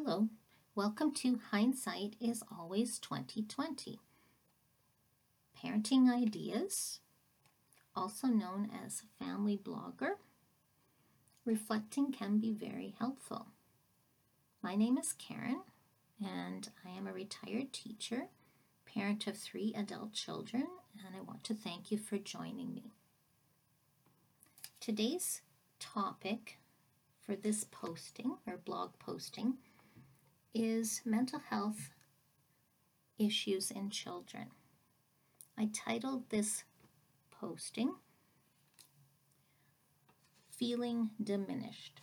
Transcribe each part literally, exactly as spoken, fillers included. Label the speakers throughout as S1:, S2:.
S1: Hello, welcome to Hindsight is Always twenty twenty. Parenting Ideas, also known as Family Blogger. Reflecting can be very helpful. My name is Karen, and I am a retired teacher, parent of three adult children, and I want to thank you for joining me. Today's topic for this posting or blog posting is mental health issues in children. I titled this posting, Feeling Diminished.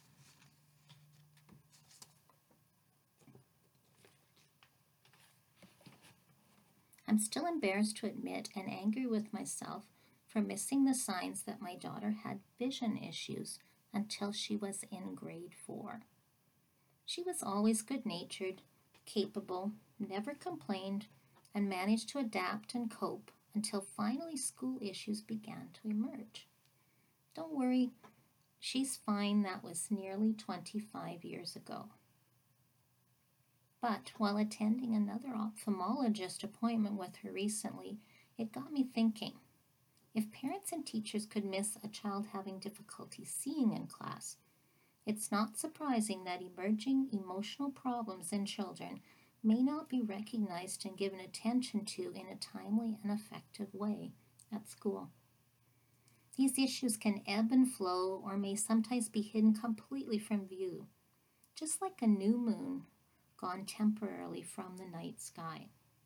S1: I'm still embarrassed to admit and angry with myself for missing the signs that my daughter had vision issues until she was in grade four. She was always good-natured, capable, never complained, and managed to adapt and cope until finally school issues began to emerge. Don't worry, she's fine. That was nearly twenty-five years ago. But while attending another ophthalmologist appointment with her recently, it got me thinking. If parents and teachers could miss a child having difficulty seeing in class, it's not surprising that emerging emotional problems in children may not be recognized and given attention to in a timely and effective way at school. These issues can ebb and flow or may sometimes be hidden completely from view, just like a new moon gone temporarily from the night sky.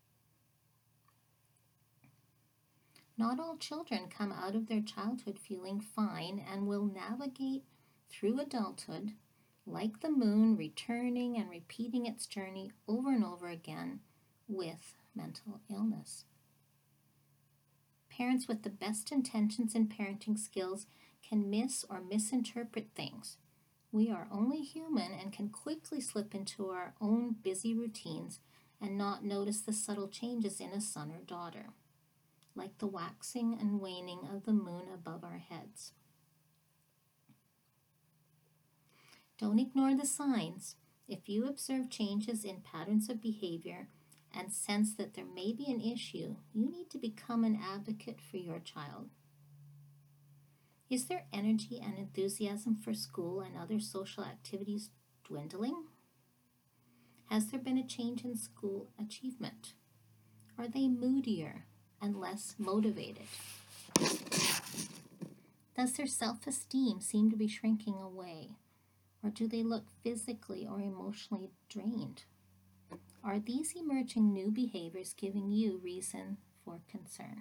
S1: Not all children come out of their childhood feeling fine and will navigate through adulthood like the moon, returning and repeating its journey over and over again with mental illness. Parents with the best intentions in parenting skills can miss or misinterpret things. We are only human and can quickly slip into our own busy routines and not notice the subtle changes in a son or daughter, like the waxing and waning of the moon above our heads. Don't ignore the signs. If you observe changes in patterns of behavior and sense that there may be an issue, you need to become an advocate for your child. Is their energy and enthusiasm for school and other social activities dwindling? Has there been a change in school achievement? Are they moodier and less motivated? Does their self-esteem seem to be shrinking away? Or do they look physically or emotionally drained? Are these emerging new behaviors giving you reason for concern?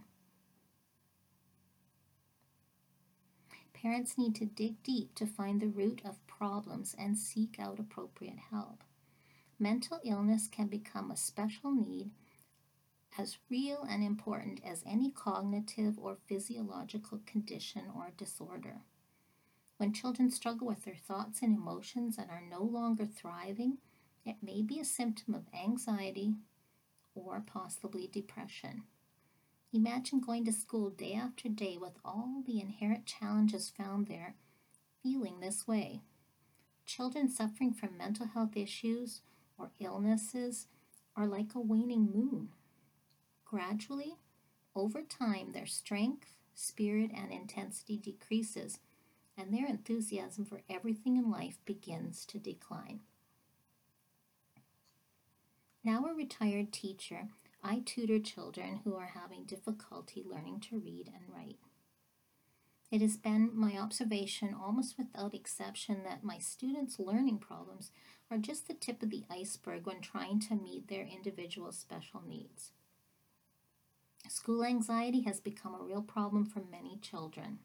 S1: Parents need to dig deep to find the root of problems and seek out appropriate help. Mental illness can become a special need as real and important as any cognitive or physiological condition or disorder. When children struggle with their thoughts and emotions and are no longer thriving, it may be a symptom of anxiety or possibly depression. Imagine going to school day after day with all the inherent challenges found there, feeling this way. Children suffering from mental health issues or illnesses are like a waning moon. Gradually, over time, their strength, spirit, and intensity decreases, and their enthusiasm for everything in life begins to decline. Now a retired teacher, I tutor children who are having difficulty learning to read and write. It has been my observation almost without exception that my students' learning problems are just the tip of the iceberg when trying to meet their individual special needs. School anxiety has become a real problem for many children.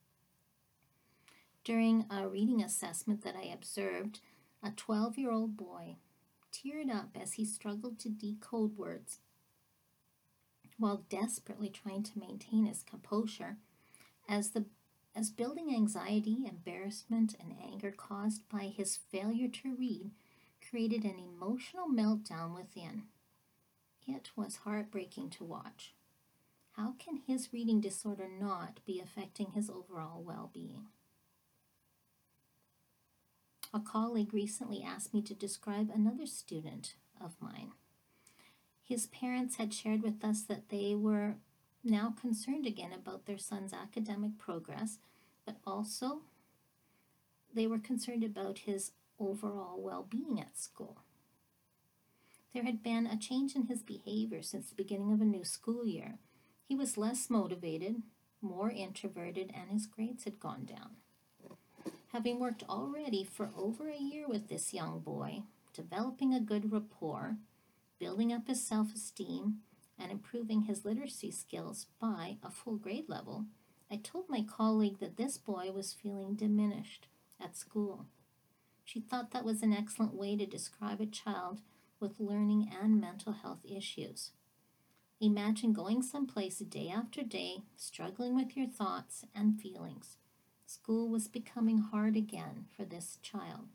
S1: During a reading assessment that I observed, a twelve-year-old boy teared up as he struggled to decode words while desperately trying to maintain his composure as the as building anxiety, embarrassment, and anger caused by his failure to read created an emotional meltdown within. It was heartbreaking to watch. How can his reading disorder not be affecting his overall well-being? A colleague recently asked me to describe another student of mine. His parents had shared with us that they were now concerned again about their son's academic progress, but also they were concerned about his overall well-being at school. There had been a change in his behavior since the beginning of a new school year. He was less motivated, more introverted, and his grades had gone down. Having worked already for over a year with this young boy, developing a good rapport, building up his self-esteem, and improving his literacy skills by a full grade level, I told my colleague that this boy was feeling diminished at school. She thought that was an excellent way to describe a child with learning and mental health issues. Imagine going someplace day after day, struggling with your thoughts and feelings. School was becoming hard again for this child.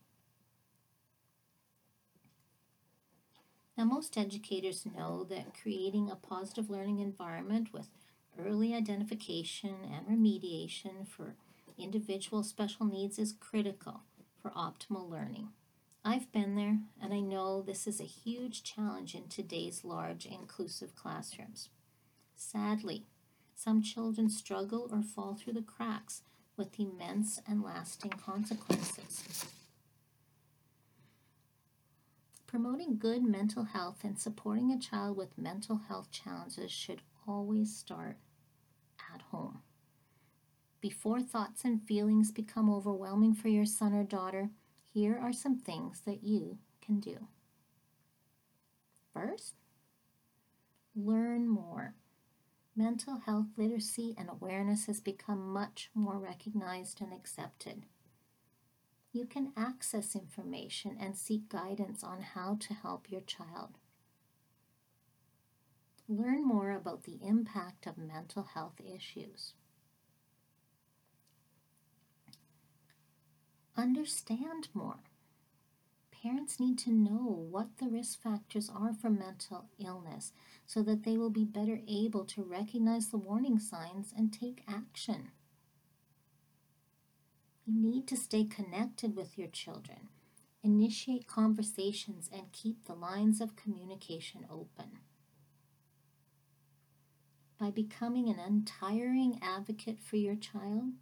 S1: Now, most educators know that creating a positive learning environment with early identification and remediation for individual special needs is critical for optimal learning. I've been there, and I know this is a huge challenge in today's large, inclusive classrooms. Sadly, some children struggle or fall through the cracks with immense and lasting consequences. Promoting good mental health and supporting a child with mental health challenges should always start at home. Before thoughts and feelings become overwhelming for your son or daughter, here are some things that you can do. First, learn more. Mental health literacy and awareness has become much more recognized and accepted. You can access information and seek guidance on how to help your child. Learn more about the impact of mental health issues. Understand more. Parents need to know what the risk factors are for mental illness so that they will be better able to recognize the warning signs and take action. You need to stay connected with your children, initiate conversations, and keep the lines of communication open. By becoming an untiring advocate for your child,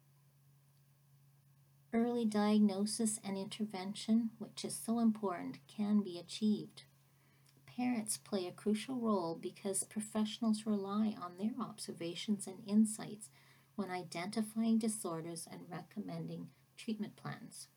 S1: early diagnosis and intervention, which is so important, can be achieved. Parents play a crucial role because professionals rely on their observations and insights when identifying disorders and recommending treatment plans.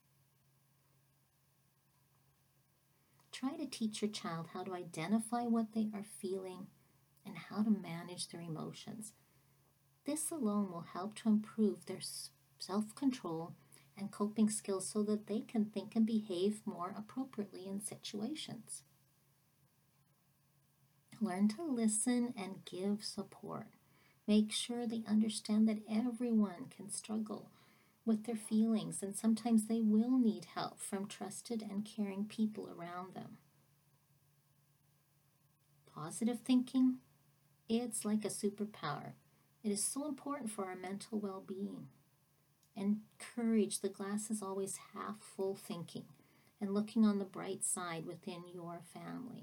S1: Try to teach your child how to identify what they are feeling and how to manage their emotions. This alone will help to improve their self-control and coping skills so that they can think and behave more appropriately in situations. Learn to listen and give support. Make sure they understand that everyone can struggle with their feelings, and sometimes they will need help from trusted and caring people around them. Positive thinking, it's like a superpower. It is so important for our mental well-being. Encourage the glass is always half full thinking and looking on the bright side within your family.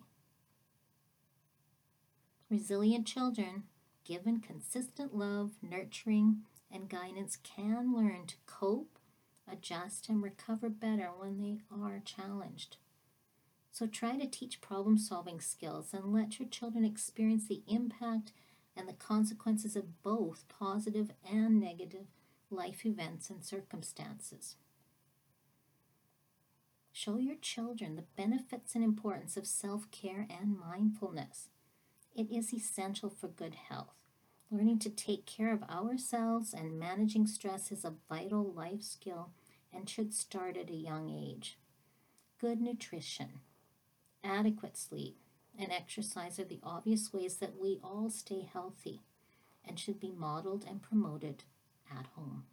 S1: Resilient children, given consistent love, nurturing, and guidance, can learn to cope, adjust, and recover better when they are challenged. So try to teach problem-solving skills and let your children experience the impact and the consequences of both positive and negative life events and circumstances. Show your children the benefits and importance of self-care and mindfulness. It is essential for good health. Learning to take care of ourselves and managing stress is a vital life skill and should start at a young age. Good nutrition, adequate sleep, and exercise are the obvious ways that we all stay healthy and should be modeled and promoted at home.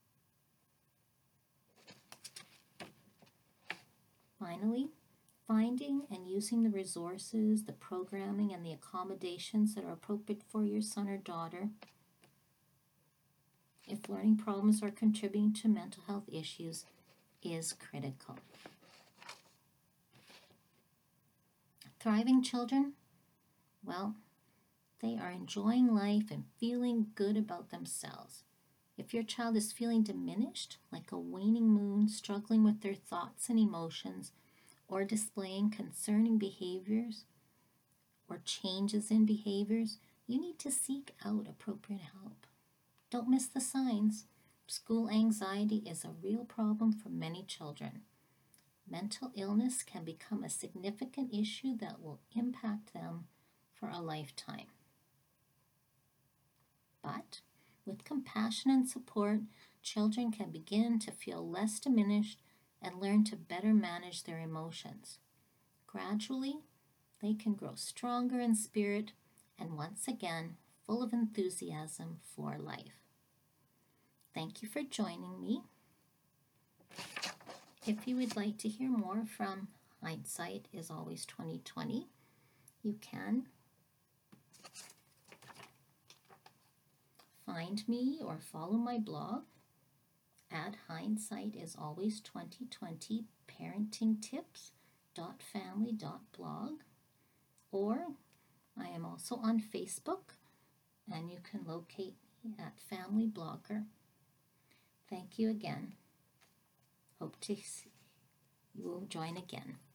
S1: Finally, finding and using the resources, the programming, and the accommodations that are appropriate for your son or daughter. If learning problems are contributing to mental health issues, is critical. Thriving children, well, they are enjoying life and feeling good about themselves. If your child is feeling diminished, like a waning moon, struggling with their thoughts and emotions, or displaying concerning behaviors or changes in behaviors, you need to seek out appropriate help. Don't miss the signs. School anxiety is a real problem for many children. Mental illness can become a significant issue that will impact them for a lifetime. But with compassion and support, children can begin to feel less diminished and learn to better manage their emotions. Gradually, they can grow stronger in spirit and once again full of enthusiasm for life. Thank you for joining me. If you would like to hear more from Hindsight is Always twenty twenty, you can find me or follow my blog at hindsight is always twenty twenty parenting tips dot family dot blog, or I am also on Facebook and you can locate me at Family Blogger. Thank you again. Hope to see you will join again.